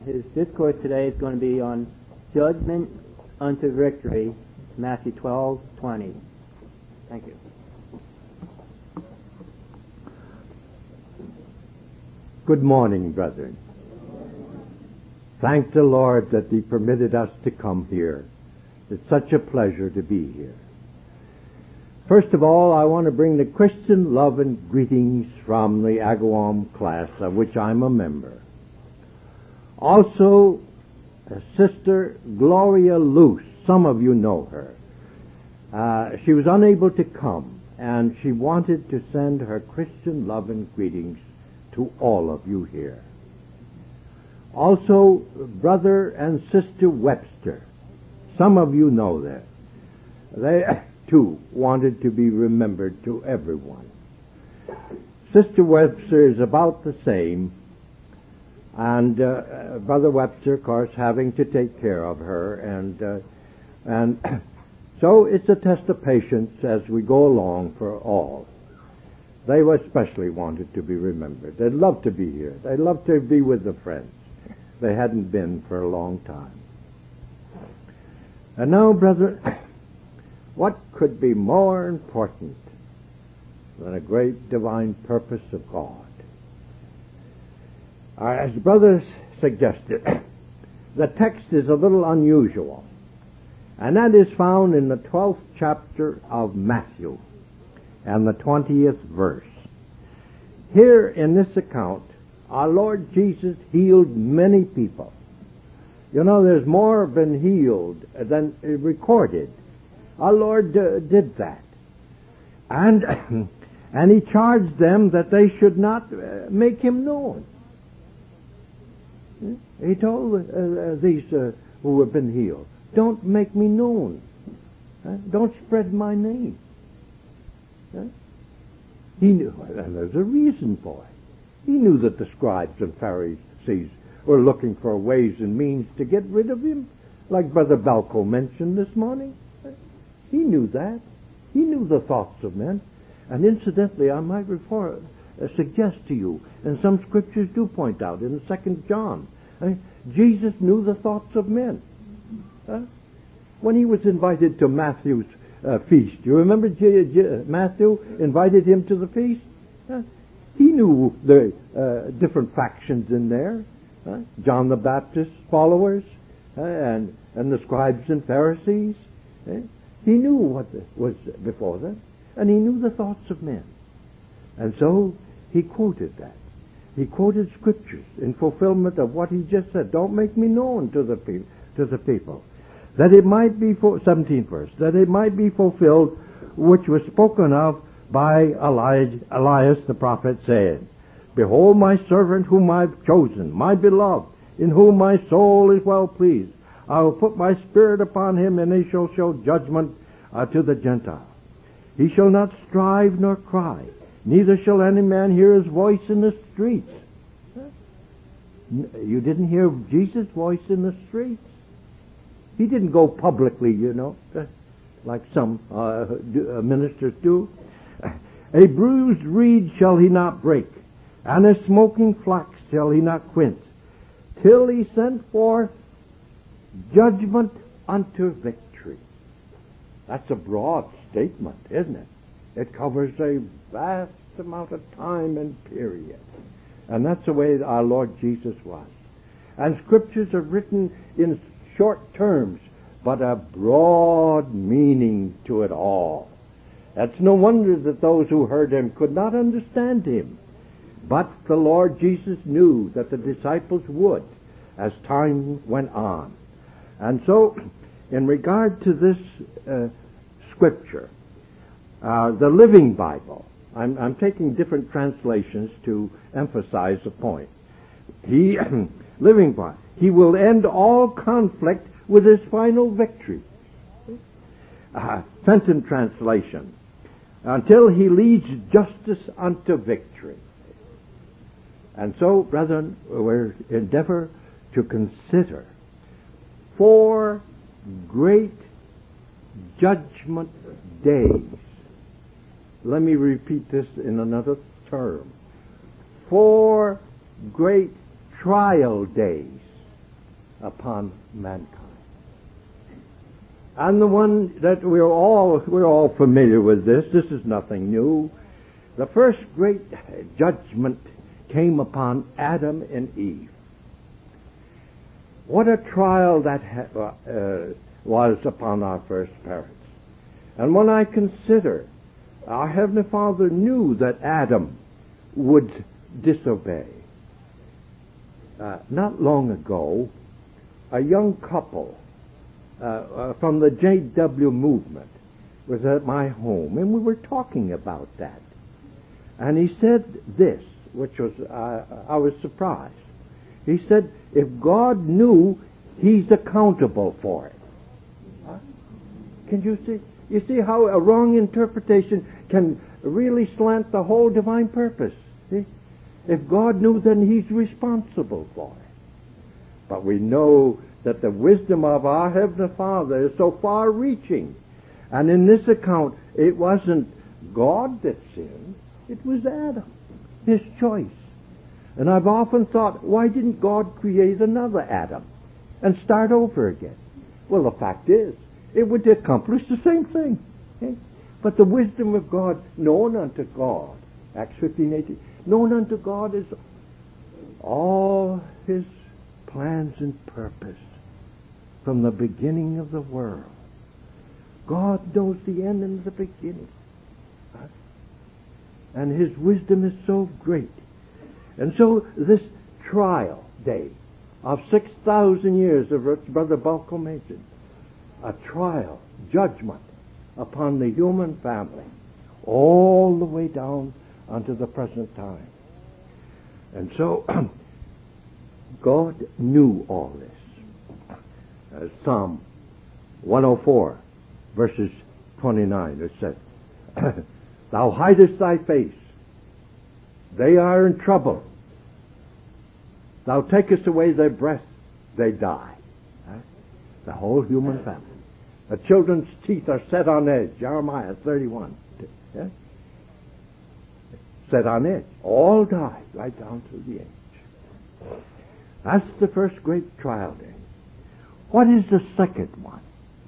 His discourse today is going to be on judgment unto victory, Matthew 12:20. Thank you. Good morning, brethren. Thank the Lord that He permitted us to come here. It's such a pleasure to be here. First of all, I want to bring the Christian love and greetings from the Agawam class, of which I'm a member. Also, Sister Gloria Luce. Some of you know her. She was unable to come, and she wanted to send her Christian love and greetings to all of you here. Also, Brother and Sister Webster. Some of you know that. They, too, wanted to be remembered to everyone. Sister Webster is about the same, and Brother Webster, of course, having to take care of her, and so it's a test of patience as we go along for all. They especially wanted to be remembered. They'd love to be here. They'd love to be with the friends. They hadn't been for a long time. And now, brother, what could be more important than a great divine purpose of God? As brothers suggested, the text is a little unusual, and that is found in the 12th chapter of Matthew and the 20th verse. Here in this account, our Lord Jesus healed many people. You know, there's more been healed than recorded. Our Lord did that. And He charged them that they should not make Him known. He told these who have been healed, don't make me known. Don't spread my name. He knew, and there's a reason for it. He knew that the scribes and Pharisees were looking for ways and means to get rid of Him, like Brother Balco mentioned this morning. He knew that. He knew the thoughts of men. And incidentally, I might suggest to you, and some scriptures do point out, in 2 John, Jesus knew the thoughts of men. When He was invited to Matthew's feast, you remember Matthew invited Him to the feast? He knew the different factions in there, John the Baptist's followers, and the scribes and Pharisees. He knew what was before them, and He knew the thoughts of men. And so He quoted that. He quoted scriptures in fulfillment of what He just said. Don't make me known to the people. That it might be, 17th verse, that it might be fulfilled which was spoken of by Elias the prophet, saying, Behold my servant whom I've chosen, my beloved, in whom my soul is well pleased. I will put my spirit upon him, and he shall show judgment to the Gentiles. He shall not strive nor cry, neither shall any man hear his voice in the streets. You didn't hear Jesus' voice in the streets? He didn't go publicly, you know, like some ministers do. A bruised reed shall he not break, and a smoking flax shall he not quench, till he send forth judgment unto victory. That's a broad statement, isn't it? It covers a vast amount of time and period. And that's the way our Lord Jesus was. And scriptures are written in short terms, but a broad meaning to it all. That's no wonder that those who heard Him could not understand Him. But the Lord Jesus knew that the disciples would as time went on. And so, in regard to this scripture, the Living Bible, I'm taking different translations to emphasize the point. Living Bible, He will end all conflict with His final victory. Fenton translation, until He leads justice unto victory. And so, brethren, we'll endeavor to consider 4 great judgment days. Let me repeat this in another term. 4 great trial days. upon mankind. And the one that we're all familiar with this. This is nothing new. The first great judgment came upon Adam and Eve. What a trial that was upon our first parents. And when I consider our Heavenly Father knew that Adam would disobey. Not long ago, a young couple from the JW movement was at my home, and we were talking about that. And he said this, which was, I was surprised. He said, if God knew, He's accountable for it. Huh? Can you see? You see how a wrong interpretation can really slant the whole divine purpose. See? If God knew, then He's responsible for it. But we know that the wisdom of our Heavenly Father is so far-reaching. And in this account, it wasn't God that sinned. It was Adam, his choice. And I've often thought, why didn't God create another Adam and start over again? Well, the fact is, it would accomplish the same thing. Okay? But the wisdom of God, known unto God, Acts 15:18, known unto God is all His plans and purpose from the beginning of the world. God knows the end and the beginning. And His wisdom is so great. And so this trial day of 6,000 years of which Brother Balco mentioned, a trial, judgment upon the human family, all the way down unto the present time. And so God knew all this. Psalm 104, verses 29, it says, Thou hidest thy face. They are in trouble. Thou takest away their breath. They die. The whole human family. The children's teeth are set on edge. Jeremiah 31. Yeah? Set on edge. All die right down to the edge. That's the first great trial day. What is the second one?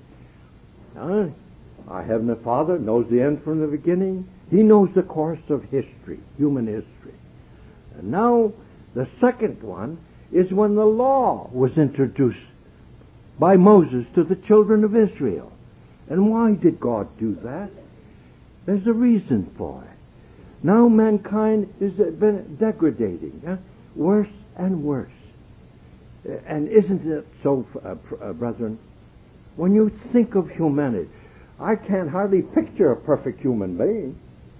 Our Heavenly Father knows the end from the beginning. He knows the course of history, human history. And now, the second one is when the law was introduced by Moses to the children of Israel. And why did God do that? There's a reason for it. Now mankind has been degrading, worse and worse. And isn't it so, brethren? When you think of humanity, I can't hardly picture a perfect human being.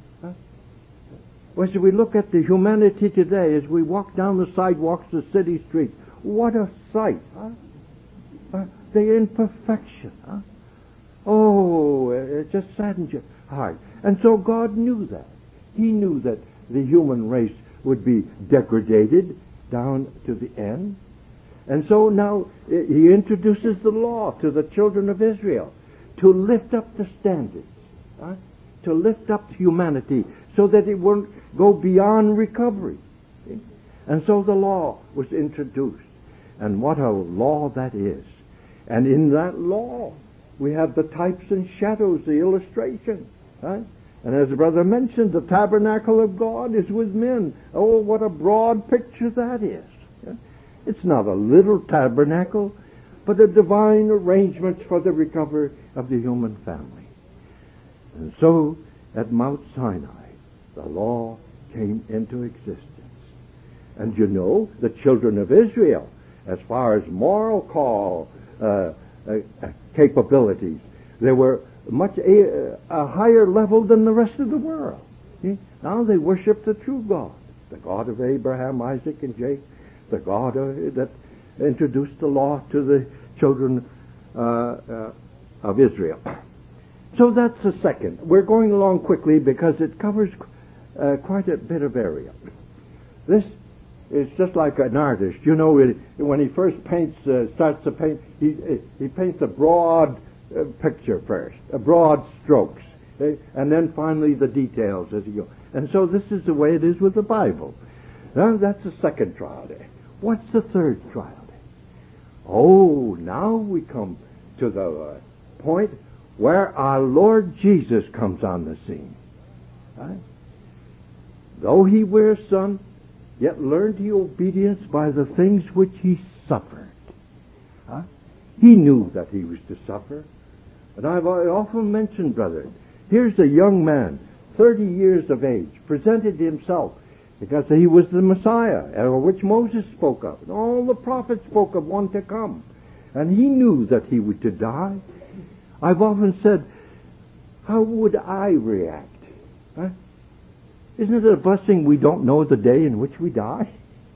As we look at the humanity today, as we walk down the sidewalks of city streets, what a sight! The imperfection. Oh, it just saddens your heart. And so God knew that. He knew that the human race would be degraded down to the end. And so now He introduces the law to the children of Israel to lift up the standards, to lift up humanity so that it won't go beyond recovery. See? And so the law was introduced. And what a law that is. And in that law, we have the types and shadows, the illustration. Right? And as the brother mentioned, the tabernacle of God is with men. Oh, what a broad picture that is. Yeah? It's not a little tabernacle, but a divine arrangement for the recovery of the human family. And so, at Mount Sinai, the law came into existence. And you know, the children of Israel, as far as moral call, capabilities, they were much a higher level than the rest of the world. See? Now they worship the true God, the God of Abraham, Isaac, and Jacob, the God that introduced the law to the children of Israel. So that's the second. We're going along quickly because it covers quite a bit of area. This is just like an artist. You know, when he first starts to paint, he paints a broad picture first, broad strokes, and then finally the details as he goes. And so this is the way it is with the Bible. Now that's the second trial day. What's the third trial day? Oh, now we come to the point where our Lord Jesus comes on the scene. Right? Though he were a son, yet learned he obedience by the things which he suffered. Huh? He knew that he was to suffer. And I've often mentioned, brethren, here's a young man, 30 years of age, presented himself because he was the Messiah, which Moses spoke of. And all the prophets spoke of one to come. And he knew that he was to die. I've often said, how would I react? Huh? Isn't it a blessing we don't know the day in which we die?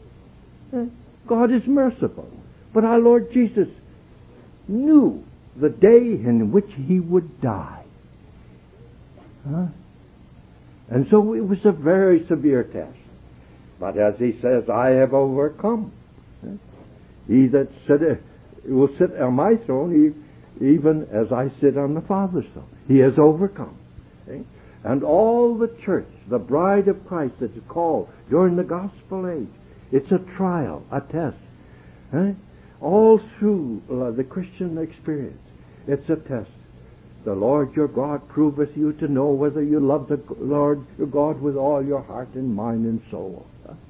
God is merciful. But our Lord Jesus knew the day in which he would die. Huh? And so it was a very severe test. But as he says, I have overcome. He that will sit on my throne, even as I sit on the Father's throne. He has overcome. Okay? And all the church, the bride of Christ that is called during the gospel age, it's a trial, a test. All through the Christian experience, it's a test. The Lord your God proveth you to know whether you love the Lord your God with all your heart and mind and soul.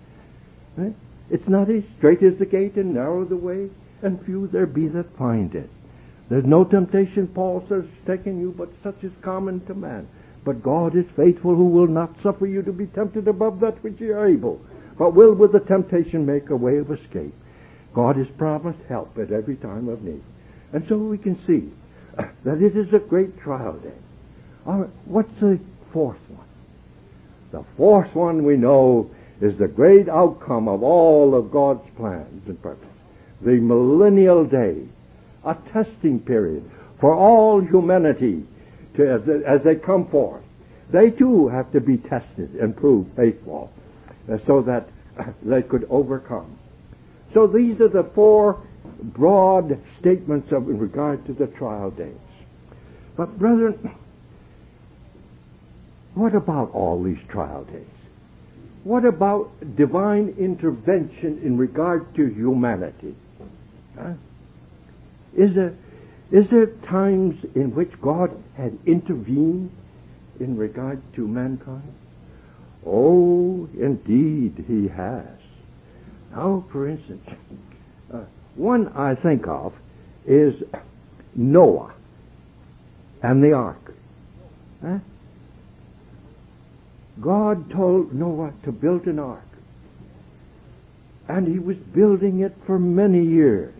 It's not as straight as the gate and narrow the way, and few there be that find it. There's no temptation, Paul says, taken you, but such is common to man. But God is faithful, who will not suffer you to be tempted above that which you are able, but will with the temptation make a way of escape. God has promised help at every time of need. And so we can see that it is a great trial day. All right, what's the fourth one? The fourth one we know is the great outcome of all of God's plans and purpose. The millennial day, a testing period for all humanity as they come forth. They too have to be tested and proved faithful so that they could overcome. So these are the four broad statements in regard to the trial days. But brethren, what about all these trial days? What about divine intervention in regard to humanity? Is there times in which God had intervened in regard to mankind? Oh, indeed he has. Now, for instance, one I think of is Noah and the ark. God told Noah to build an ark, and he was building it for many years.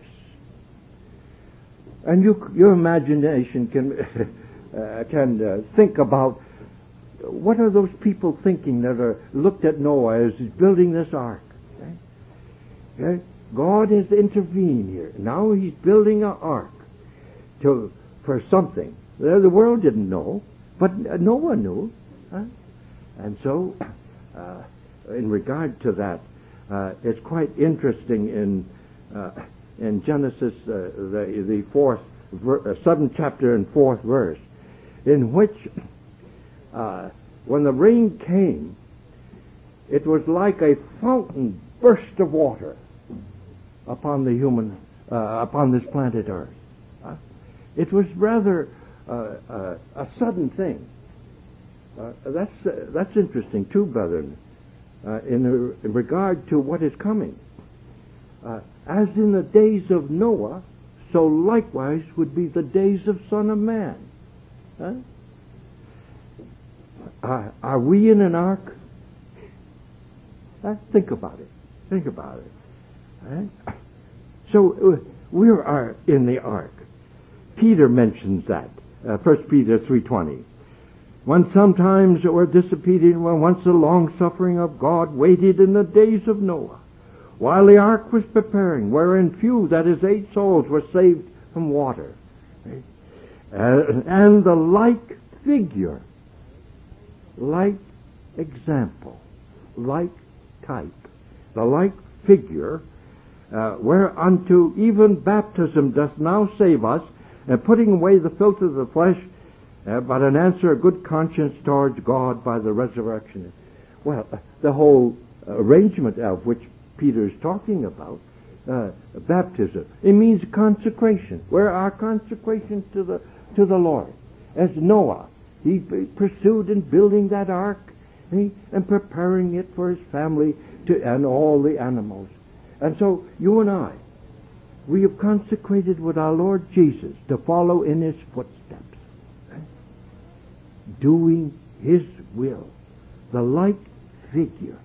And your imagination can think about what are those people thinking that are looked at Noah as he's building this ark. Okay? God has intervened here. Now he's building an ark for something. The world didn't know, but Noah knew. And so, in regard to that, it's quite interesting in Genesis, the 7th chapter and 4th verse, in which, when the rain came, it was like a fountain burst of water upon upon this planet Earth. It was rather a sudden thing. That's interesting too, brethren, in regard to what is coming. As in the days of Noah, so likewise would be the days of Son of Man. Are we in an ark? Think about it. Think about it. So we are in the ark. Peter mentions that. 1 Peter 3:20. When sometimes were disobedient, when once the long suffering of God waited in the days of Noah, while the ark was preparing, wherein few, that is 8 souls, were saved from water. And the like figure, like example, like type, the like figure, whereunto even baptism doth now save us, and putting away the filth of the flesh, but an answer of good conscience towards God by the resurrection. Well, the whole arrangement of which Peter is talking about baptism. It means consecration. Where our consecration to the Lord. As Noah, he pursued in building that ark and preparing it for his family and all the animals. And so you and I, we have consecrated with our Lord Jesus to follow in his footsteps, doing his will, the like figure.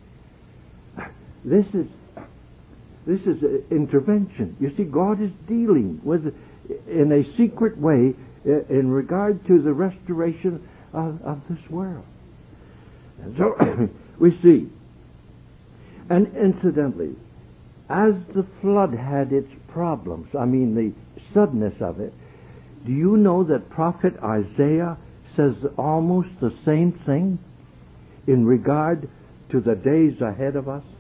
This is intervention. You see, God is dealing with, in a secret way, in regard to the restoration of this world. And so we see, and incidentally, as the flood had its problems, the suddenness of it, do you know that prophet Isaiah says almost the same thing in regard to the days ahead of us?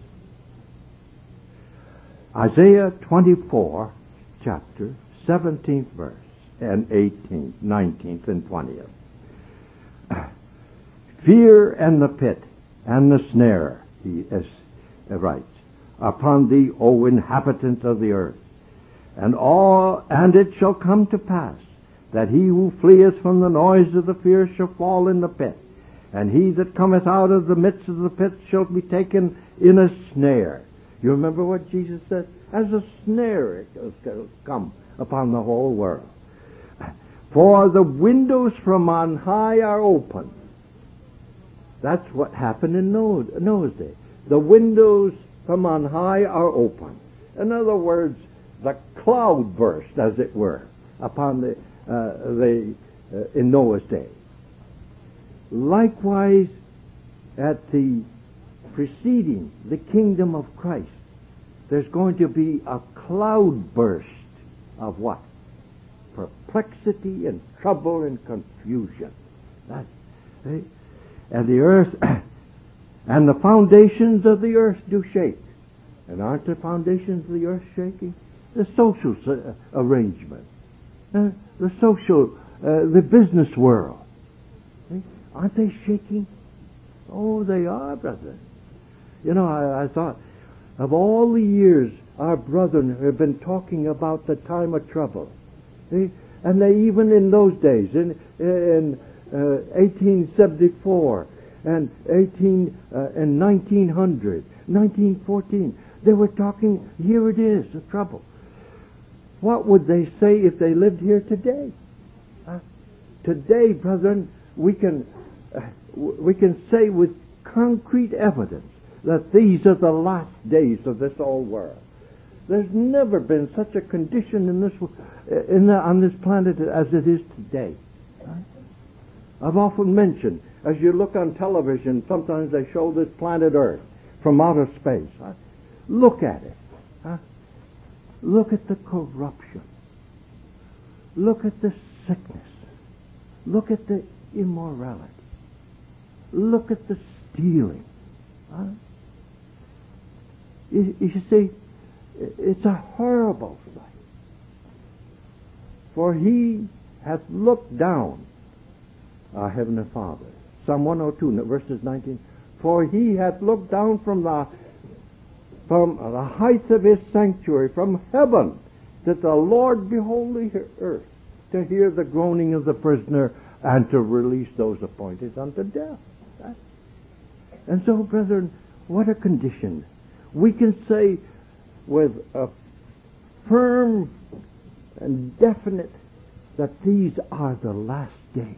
Isaiah 24, chapter, 17th verse, and 18th, 19th, and 20th. Fear and the pit and the snare, he writes, upon thee, O inhabitant of the earth, and it shall come to pass that he who fleeth from the noise of the fear shall fall in the pit, and he that cometh out of the midst of the pit shall be taken in a snare. You remember what Jesus said? As a snare it shall come upon the whole world. For the windows from on high are open. That's what happened in Noah's day. The windows from on high are open. In other words, the cloud burst, as it were, upon in Noah's day. Likewise, at the preceding the kingdom of Christ, there's going to be a cloud burst of what? Perplexity and trouble and confusion. And the earth and the foundations of the earth do shake. And aren't the foundations of the earth shaking? The social arrangement, the social, the business world. Aren't they shaking? Oh, they are, brother. You know, I thought, of all the years our brethren have been talking about the time of trouble. And they, even in those days, in 1874 and 1900, 1914, they were talking, here it is, the trouble. What would they say if they lived here today? Today, brethren, we can say with concrete evidence that these are the last days of this old world. There's never been such a condition on this planet as it is today. I've often mentioned, as you look on television, sometimes they show this planet Earth from outer space. Look at it. Look at the corruption. Look at the sickness. Look at the immorality. Look at the stealing. You see, it's a horrible sight. For he hath looked down, our Heavenly Father. Psalm 102, verses 19. For he hath looked down from the height of his sanctuary, from heaven, that the Lord behold the earth, to hear the groaning of the prisoner, and to release those appointed unto death. And so, brethren, what a condition. We can say with a firm and definite that these are the last days.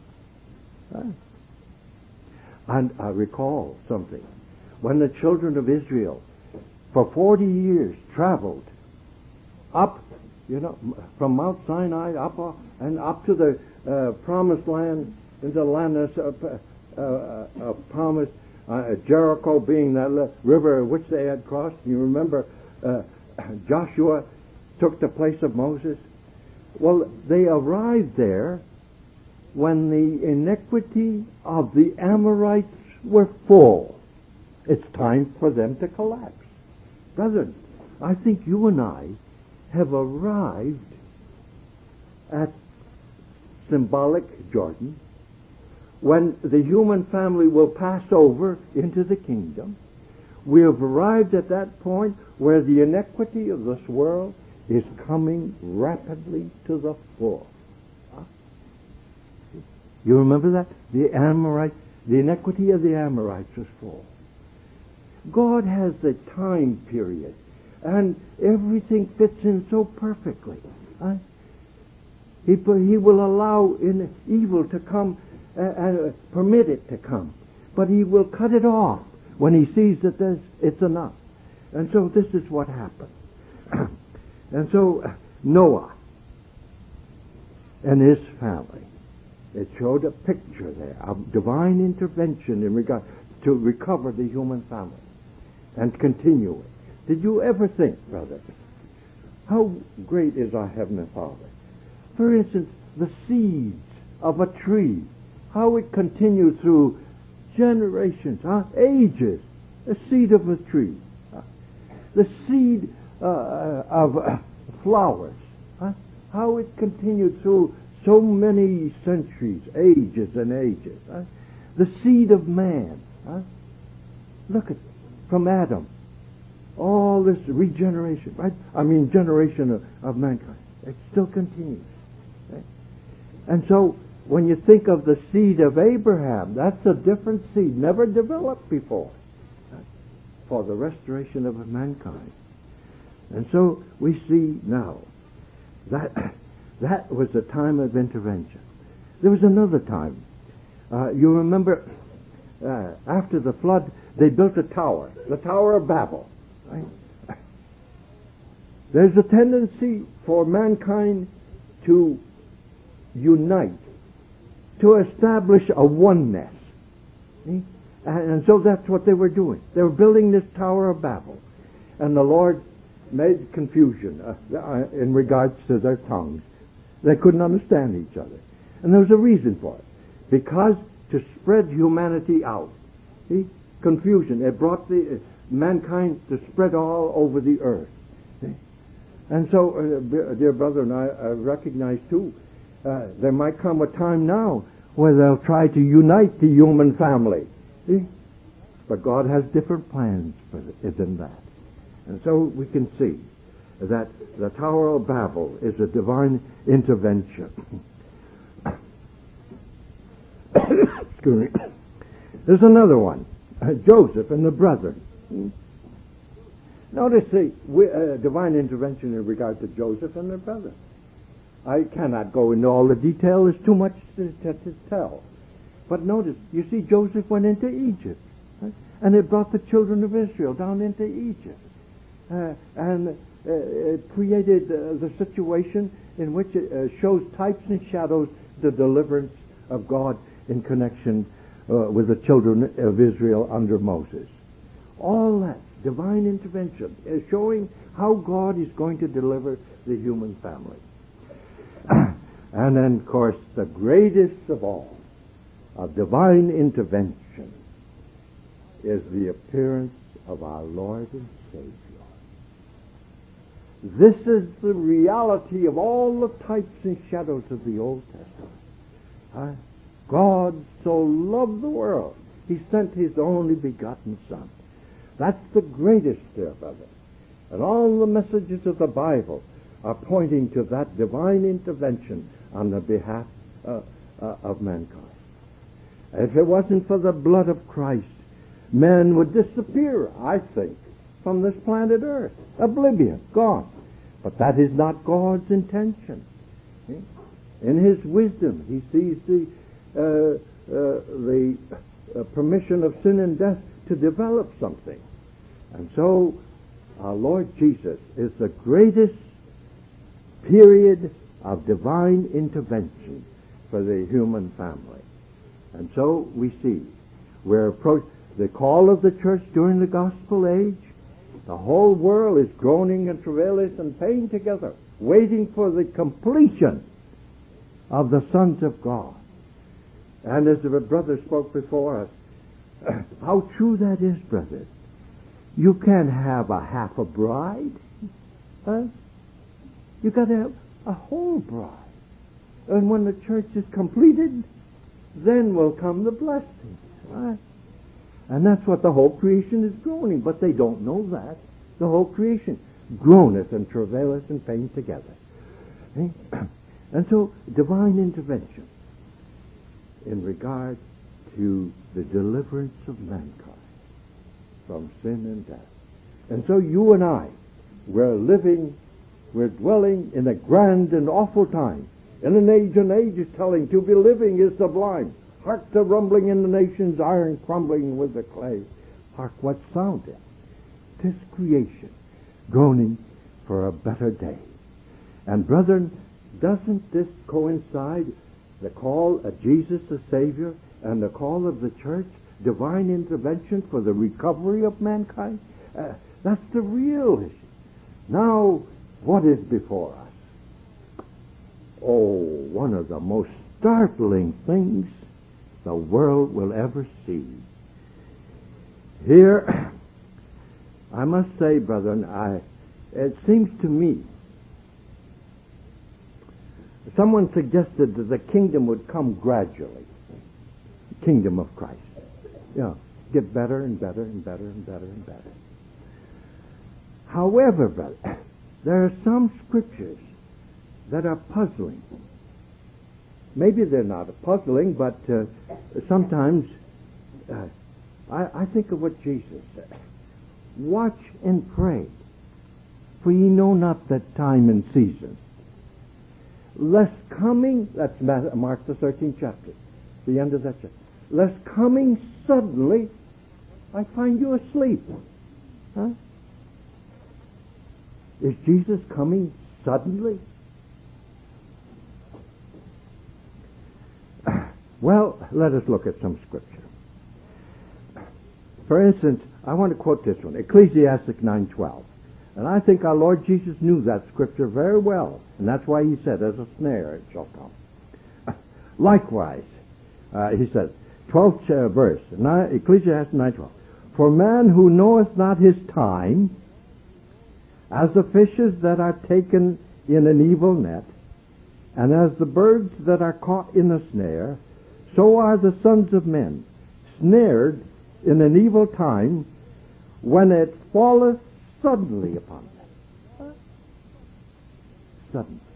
And I recall something. When the children of Israel for 40 years traveled up, from Mount Sinai up to the promised land, into the land of promise, Jericho being that river which they had crossed. You remember Joshua took the place of Moses. Well, they arrived there when the iniquity of the Amorites were full. It's time for them to collapse. Brethren, I think you and I have arrived at symbolic Jordan, when the human family will pass over into the kingdom, We have arrived at that point where the iniquity of this world is coming rapidly to the fore. You remember that? The Amorites, the iniquity of the Amorites was full. God has the time period, and everything fits in so perfectly. He will allow evil to come, permit it to come, but He will cut it off when He sees that it's enough. And so this is what happened. And so Noah and his family, it showed a picture there of divine intervention in regard to recover the human family and continue it. Did you ever think, brother, how great is our Heavenly Father? For instance, the seeds of a tree, how it continues through generations, ages, the seed of a tree, the seed of flowers, how it continued through so many centuries, ages and ages. The seed of man. Look at from Adam. All this regeneration, right? I mean, generation of mankind. It still continues. Right? And so, when you think of the seed of Abraham, that's a different seed, never developed before, for the restoration of mankind. And so, we see now that that was a time of intervention. There was another time. You remember, after the flood, they built a tower, the Tower of Babel. Right? There's a tendency for mankind to unite, to establish a oneness. See? And so that's what they were doing. They were building this Tower of Babel. And the Lord made confusion in regards to their tongues. They couldn't understand each other. And there was a reason for it. Because to spread humanity out. See? Confusion. It brought the mankind to spread all over the earth. See? And so, dear brother and I recognize too, there might come a time now where they'll try to unite the human family. See? But God has different plans for it than that. And so we can see that the Tower of Babel is a divine intervention. Excuse me. There's another one. Joseph and the brethren. Notice the divine intervention in regard to Joseph and their brethren. I cannot go into all the detail. There's too much to tell. But notice, you see, Joseph went into Egypt. Right? And it brought the children of Israel down into Egypt. And it created the situation in which it shows types and shadows the deliverance of God in connection with the children of Israel under Moses. All that divine intervention is showing how God is going to deliver the human family. And then, of course, the greatest of all of divine intervention is the appearance of our Lord and Savior. This is the reality of all the types and shadows of the Old Testament. God so loved the world, He sent His only begotten Son. That's the greatest, dear brother. And all the messages of the Bible are pointing to that divine intervention on the behalf of mankind. If it wasn't for the blood of Christ, men would disappear, I think, from this planet Earth. Oblivion, gone. But that is not God's intention. In His wisdom, He sees the permission of sin and death to develop something. And so, our Lord Jesus is the greatest period of divine intervention for the human family. And so, we see, we're approaching the call of the church during the gospel age. The whole world is groaning and travaileth and pain together, waiting for the completion of the sons of God. And as the brother spoke before us, how true that is, brother. You can't have a half a bride. You got to have a whole bride. And when the church is completed, then will come the blessing. Right? And that's what the whole creation is groaning, but they don't know that. The whole creation groaneth and travaileth in pain together. Eh? And so, divine intervention in regard to the deliverance of mankind from sin and death. And so you and I, we're dwelling in a grand and awful time, in an age and age is telling, to be living is sublime. Hark the rumbling in the nations, iron crumbling with the clay. Hark what sound it. 'Tis creation groaning for a better day. And brethren, doesn't this coincide, the call of Jesus the Savior and the call of the church, divine intervention for the recovery of mankind? That's the real issue. Now, what is before us? Oh, one of the most startling things the world will ever see. Here, I must say, brethren, it seems to me, someone suggested that the kingdom would come gradually. The kingdom of Christ. Yeah, get better and better and better and better and better. However, brother, there are some scriptures that are puzzling. Maybe they're not puzzling, but sometimes I think of what Jesus said. Watch and pray, for ye know not the time and season. Lest coming, that's Mark the 13th chapter, the end of that chapter. Lest coming suddenly, I find you asleep. Huh? Is Jesus coming suddenly? Well, let us look at some scripture. For instance, I want to quote this one, Ecclesiastic 9:12. And I think our Lord Jesus knew that scripture very well, and that's why he said, as a snare it shall come. Likewise, he said, 12th verse, Ecclesiastes 9:12. For man who knoweth not his time, as the fishes that are taken in an evil net, and as the birds that are caught in a snare, so are the sons of men snared in an evil time, when it falleth suddenly upon them. Suddenly.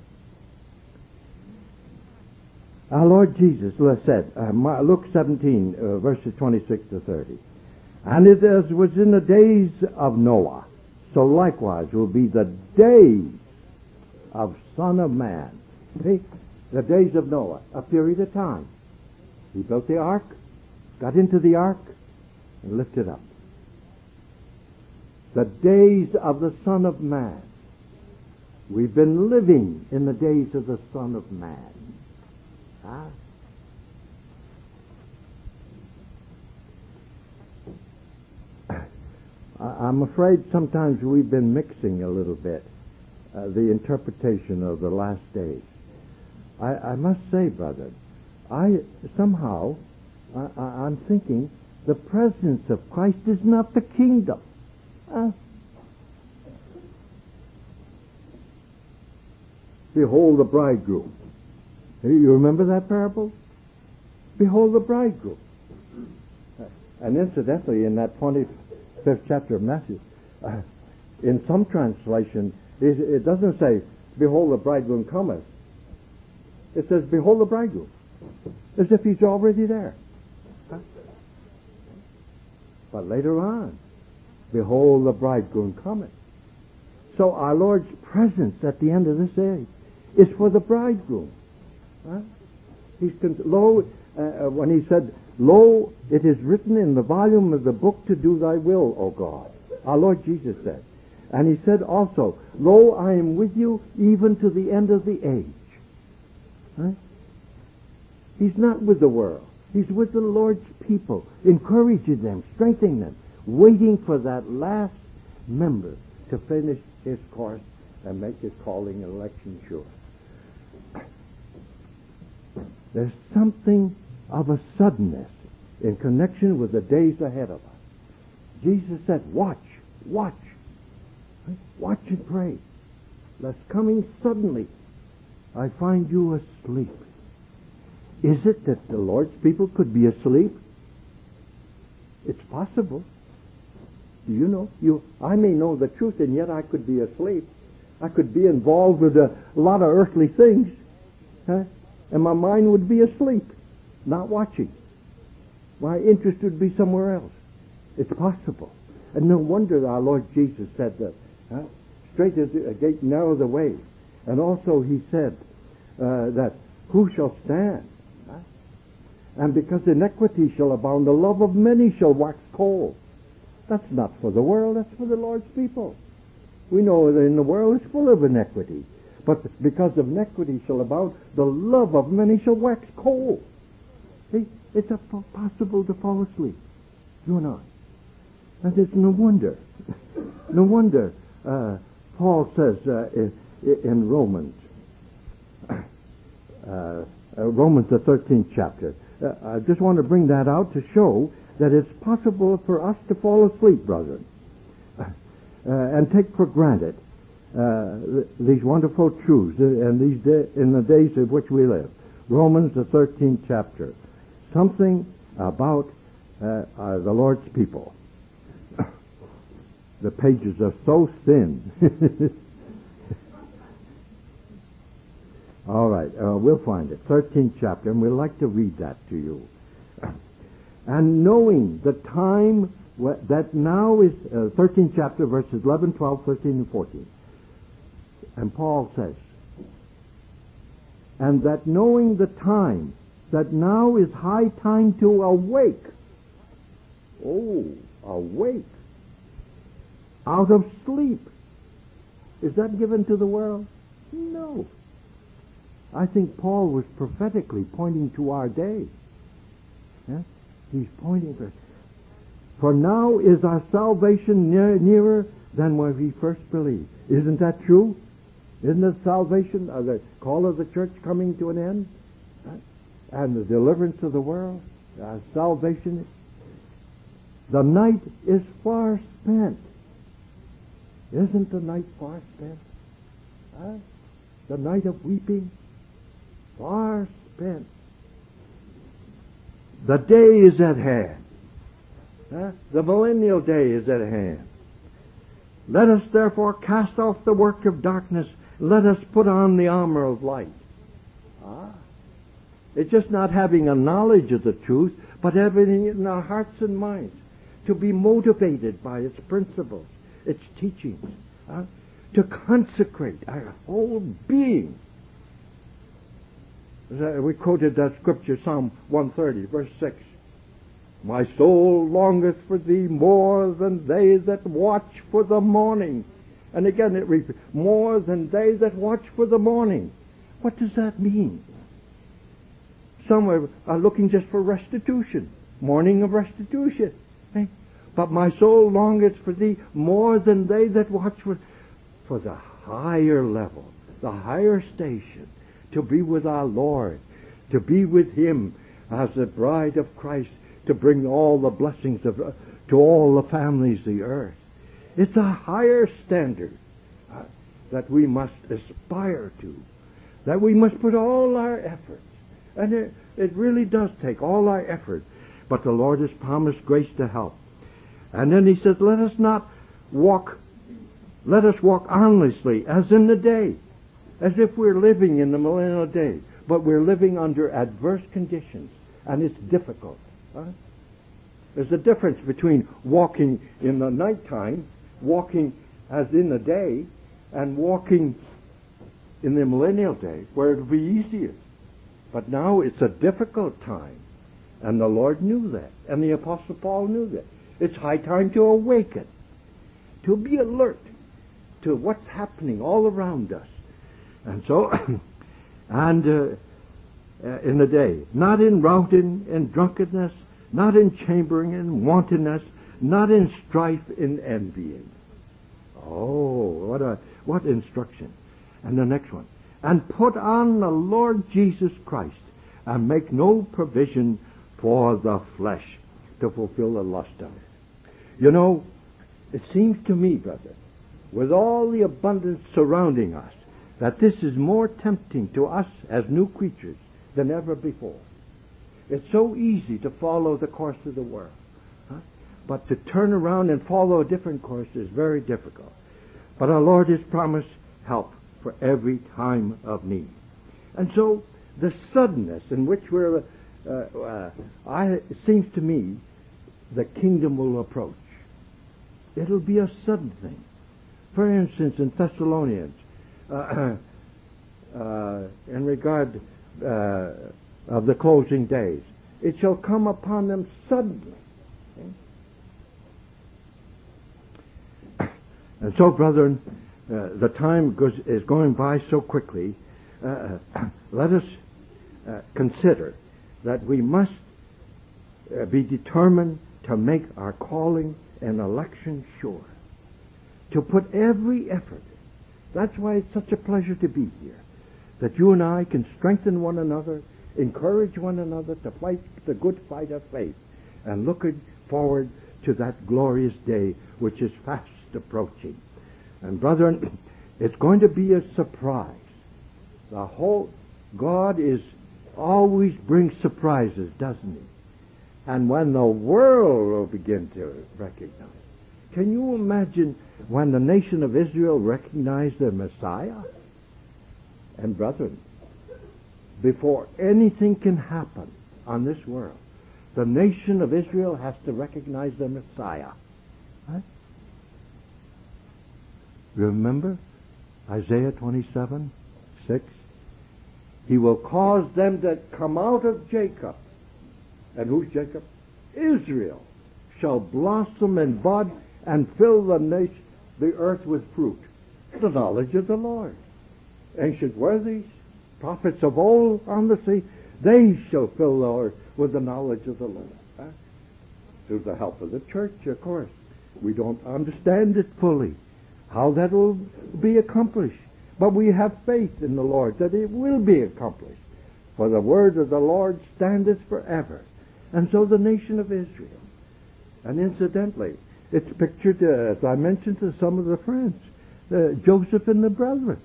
Our Lord Jesus said, Luke 17, verses 26 to 30, and it as was in the days of Noah, so likewise will be the days of Son of Man. See, the days of Noah, a period of time. He built the ark, got into the ark, and lifted up. The days of the Son of Man. We've been living in the days of the Son of Man. Huh? I'm afraid sometimes we've been mixing a little bit the interpretation of the last days. I must say, brother, I'm thinking the presence of Christ is not the kingdom. Behold the bridegroom. You remember that parable? Behold the bridegroom. And incidentally, in that 25th chapter of Matthew, in some translation, it doesn't say, behold the bridegroom cometh. It says, behold the bridegroom. As if he's already there. But later on, behold the bridegroom cometh. So our Lord's presence at the end of this age is for the bridegroom. When he said, lo, it is written in the volume of the book to do thy will, O God. Our Lord Jesus said. And he said also, lo, I am with you even to the end of the age. He's not with the world. He's with the Lord's people, encouraging them, strengthening them, waiting for that last member to finish his course and make his calling and election sure. There's something of a suddenness in connection with the days ahead of us. Jesus said, watch, watch. Watch and pray, lest coming suddenly I find you asleep. Is it that the Lord's people could be asleep? It's possible. Do you know? I may know the truth, and yet I could be asleep. I could be involved with a lot of earthly things, and my mind would be asleep, not watching. My interest would be somewhere else. It's possible. And no wonder our Lord Jesus said that, straight is the gate, narrow the way. And also he said that who shall stand? And because iniquity shall abound, the love of many shall wax cold. That's not for the world, that's for the Lord's people. We know that in the world is full of iniquity. But because of iniquity shall abound, the love of many shall wax cold. See, it's possible to fall asleep. You and I. And it's no wonder. No wonder Paul says in Romans, Romans the 13th chapter. I just want to bring that out to show that it's possible for us to fall asleep, brethren, and take for granted these wonderful truths in the days in which we live. Romans the 13th chapter. Something about the Lord's people. The pages are so thin. All right, we'll find it. 13th chapter, and we'd like to read that to you. And knowing the time that now is, 13th chapter, verses 11, 12, 13, and 14. And Paul says, and that knowing the time, that now is high time to awake. Oh, awake. Out of sleep. Is that given to the world? No. I think Paul was prophetically pointing to our day. Yeah? He's pointing to, for now is our salvation nearer than when we first believed. Isn't that true? Isn't the salvation, the call of the church coming to an end? And the deliverance of the world, salvation. The night is far spent. Isn't the night far spent? The night of weeping, far spent. The day is at hand. The millennial day is at hand. Let us therefore cast off the work of darkness. Let us put on the armor of light. It's just not having a knowledge of the truth, but having it in our hearts and minds, to be motivated by its principles, its teachings, to consecrate our whole being. We quoted that scripture, Psalm 130, verse 6. My soul longeth for thee more than they that watch for the morning. And again it repeats, more than they that watch for the morning. What does that mean? Some are looking just for restitution, morning of restitution. Eh? But my soul longeth for thee more than they that watch for the higher level, the higher station, to be with our Lord, to be with Him as the bride of Christ, to bring all the blessings to all the families of the earth. It's a higher standard that we must aspire to, that we must put all our efforts. And it really does take all our effort. But the Lord has promised grace to help. And then He says, let us walk harmlessly as in the day, as if we're living in the millennial day, but we're living under adverse conditions, and it's difficult. There's a difference between walking in the nighttime, walking as in the day, and walking in the millennial day, where it'll be easier. But now it's a difficult time, and the Lord knew that, and the Apostle Paul knew that. It's high time to awaken, to be alert to what's happening all around us. And so, in the day, not in routing and drunkenness, not in chambering and wantonness, not in strife and envying. Oh, what instruction. And the next one. And put on the Lord Jesus Christ, and make no provision for the flesh to fulfill the lust of it. You know, it seems to me, brother, with all the abundance surrounding us, that this is more tempting to us as new creatures than ever before. It's so easy to follow the course of the world. But to turn around and follow a different course is very difficult. But our Lord has promised help for every time of need. And so the suddenness in which it seems to me the kingdom will approach. It'll be a sudden thing. For instance, in Thessalonians, in regard of the closing days, it shall come upon them suddenly. Okay? And so, brethren, the time is going by so quickly. Let us consider that we must be determined to make our calling and election sure, to put every effort. That's why it's such a pleasure to be here, that you and I can strengthen one another, encourage one another to fight the good fight of faith, and looking forward to that glorious day which is fast approaching. And brethren, it's going to be a surprise. The whole God always brings surprises, doesn't he? And when the world will begin to recognize. Can you imagine when the nation of Israel recognized their Messiah? And brethren, before anything can happen on this world, the nation of Israel has to recognize their Messiah. Right? Remember Isaiah 27:6? He will cause them to come out of Jacob. And who's Jacob? Israel shall blossom and bud and fill the earth with fruit. The knowledge of the Lord. Ancient worthies, prophets of old on the sea, they shall fill the earth with the knowledge of the Lord. Through the help of the church, of course. We don't understand it fully, how that will be accomplished. But we have faith in the Lord that it will be accomplished. For the word of the Lord standeth forever. And so the nation of Israel. And incidentally, it's pictured, as I mentioned to some of the friends, Joseph and the brethren.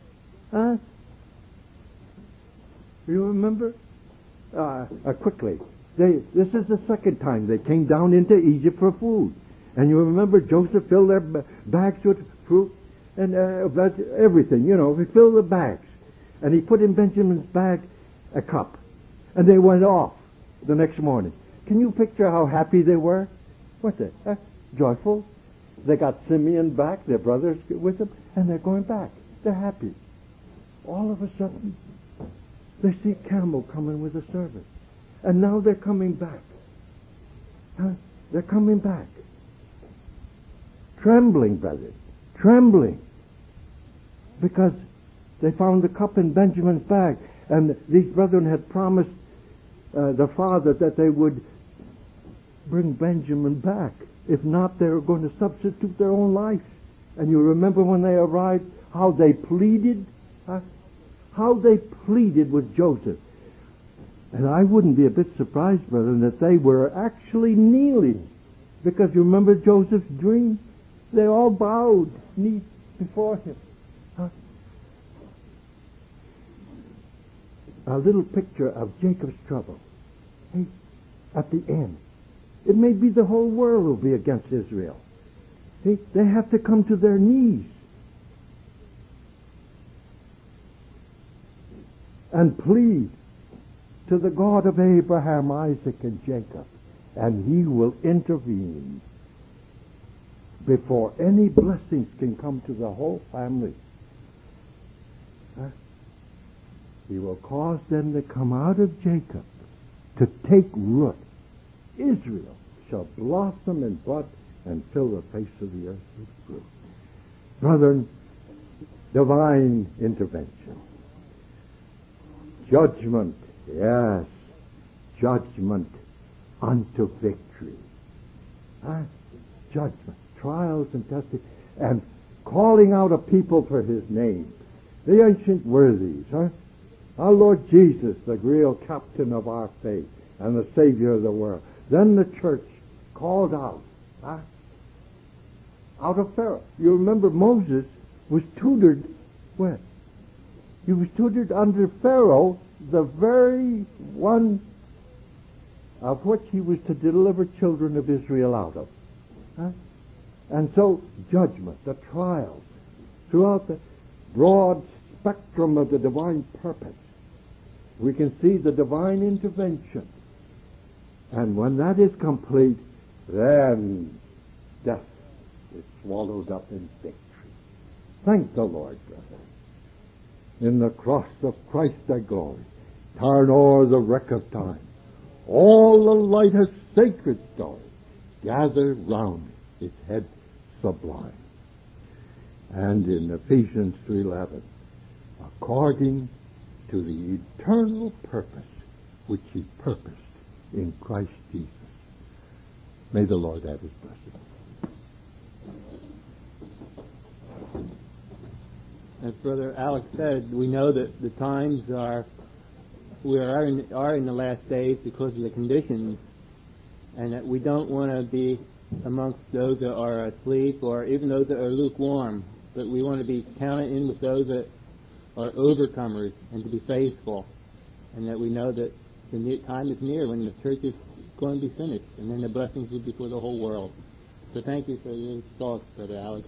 You remember? Quickly. This is the second time they came down into Egypt for food. And you remember Joseph filled their bags with fruit and everything. He filled the bags. And he put in Benjamin's bag a cup. And they went off the next morning. Can you picture how happy they were? Joyful. They got Simeon back, their brothers with them, and they're going back. They're happy. All of a sudden, they see a camel coming with a servant. And now they're coming back. They're coming back. Trembling, brothers. Trembling. Because they found the cup in Benjamin's bag. And these brethren had promised the father that they would bring Benjamin back. If not, they were going to substitute their own life. And you remember when they arrived, how they pleaded? How they pleaded with Joseph. And I wouldn't be a bit surprised, brethren, that they were actually kneeling. Because you remember Joseph's dream? They all bowed knees before him. A little picture of Jacob's trouble. At the end. It may be the whole world will be against Israel. They have to come to their knees. And plead to the God of Abraham, Isaac, and Jacob. And he will intervene before any blessings can come to the whole family. He will cause them to come out of Jacob, to take root. Israel shall blossom and bud and fill the face of the earth with fruit. Brethren, divine intervention. Judgment, yes, judgment unto victory. Judgment, trials and testing, and calling out a people for his name. The ancient worthies, Our Lord Jesus, the real captain of our faith and the Savior of the world. Then the church called out of Pharaoh. You remember Moses was tutored where? He was tutored under Pharaoh, the very one of which he was to deliver children of Israel out of. Huh? And so judgment, the trials, throughout the broad spectrum of the divine purpose, we can see the divine intervention. And when that is complete, then death is swallowed up in victory. Thank the Lord, brother. In the cross of Christ thy glory, turn o'er the wreck of time. All the light of sacred story, gather round its head sublime. And in Ephesians 3:11, according to the eternal purpose which he purposed in Christ Jesus. May the Lord add his blessing. As Brother Alex said, we know that the times we are in the last days because of the conditions, and that we don't want to be amongst those that are asleep or even those that are lukewarm, but we want to be counted in with those that are overcomers and to be faithful, and that we know that the time is near when the church is going to be finished, and then the blessings will be for the whole world. So thank you for your thoughts, Brother Alex.